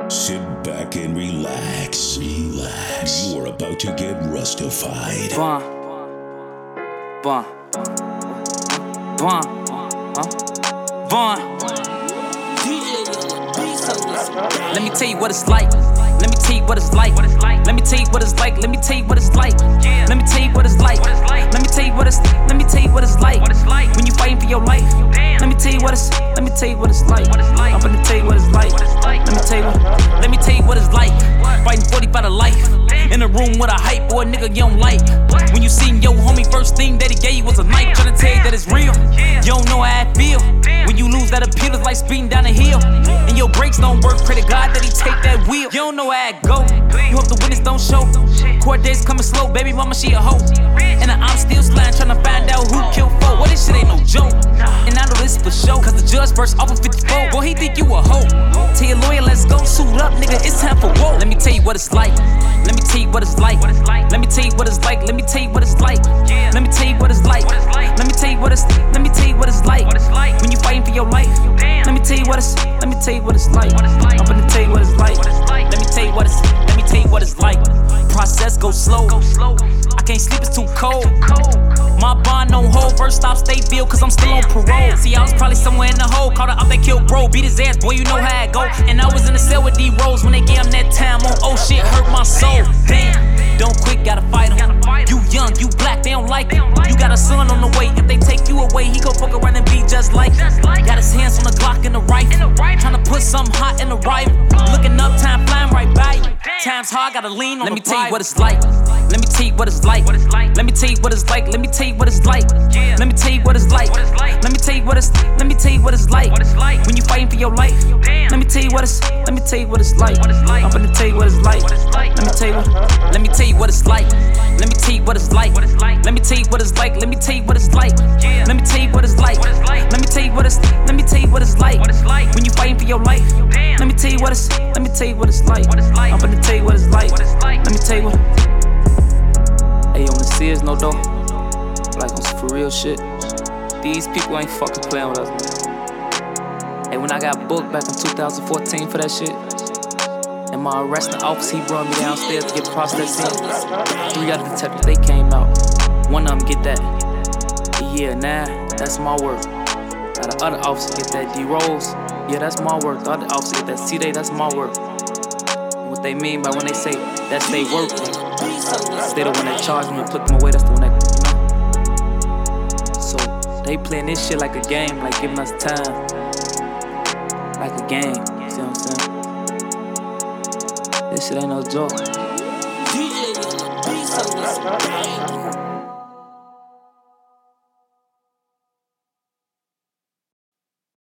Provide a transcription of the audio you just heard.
Sit back and relax. Relax. You are about to get rustified. Bun. Let me tell you what it's like. Let me tell you what it's like. Let me tell you what it's like. Let me tell you what it's like. Let me tell you what it's like. Let me tell you what it's. Let me tell you what it's like. When you fighting for your life. Let me tell you what it's. Let me tell you what it's like. I'm gonna tell you what it's like. Let me tell you. Let me tell you what it's like. Fighting 45 to life. In a room with a hype boy, nigga you don't like. When you seen your homie, first thing that he gave you was a knife. Tryna tell you that it's real. You don't know how I feel. When you lose that appeal, it's like speeding down a hill. And your brakes don't work, pray to God that he take that wheel. You don't know how it go. You hope the witness don't show. Court days coming slow, baby mama she a hoe. And I'm still sliding, tryna find out who killed foe. Well, this shit ain't no joke. And I know this for sure, cause the judge first offer 54. Boy, he think you a hoe. Tell your lawyer, let's go suit up, nigga, it's time for war. Let me tell you what it's like. Let me tell you what it's like. Let me tell you what it's like. Let me tell you what it's like. Let me tell you what it's like. Let me tell you what it's. Let me tell you what it's like. When you fighting for your life. Let me tell you what it's. Let me tell you what it's like. I'm gonna tell you what it's like. Let me tell you what it's. Let me tell you what it's like. Process go slow. I can't sleep, it's too cold. My bond on hold. First stop Stateville, cause I'm still on parole. See, I was probably somewhere in the hole. Caught her up, they killed bro. Beat his ass, boy, you know how it go. And I was in the cell with D-Rose when they gave him that time on. Oh shit, hurt my soul. Damn, don't quit, gotta fight him. You young, you black, they don't like it. You got a son on the way. If they take you away, he gon' fuck around and be just like it. Got his hands on the Glock and the rifle. Tryna put something hot in the rifle. Looking up, time flying right by you. Time's hard, gotta lean on. Let me tell you what it's like. Let me tell you what it's like. Let me tell you what it's like. Let me tell you what it's like. Let me tell you what it's like. Let me tell you what it's. Let me tell you what it's like. When you fighting for your life. Let me tell you what it's. Let me tell you what it's like. I'm gonna tell you what it's like. Let me tell you what. Let me tell you what it's like. Let me tell you what it's like. Let me tell you what it's like. Let me tell you what it's like. Let me tell you what it's like. Let me tell you what it's. Let me tell you what it's like. When you fighting for your life. Let me tell you what it's. Let me tell you what it's like. I'm gonna tell you what it's like. Let me tell you what. Hey, on the serious no though. Like on some for real shit. These people ain't fucking playing with us, man. Hey, when I got booked back in 2014 for that shit. In my arresting office, he brought me downstairs to get processed in. 3 other detectives, they came out. One of them get that. Yeah, nah, that's my work. Now the other officer get that D-Rose. Yeah, that's my work. The other officer get that C-Day, that's my work. And what they mean by when they say that's they work, they the one that charged me and put them away, that's the one that, you know. So they playing this shit like a game, like giving us time. Like a game, you see what I'm saying? This shit ain't no joke.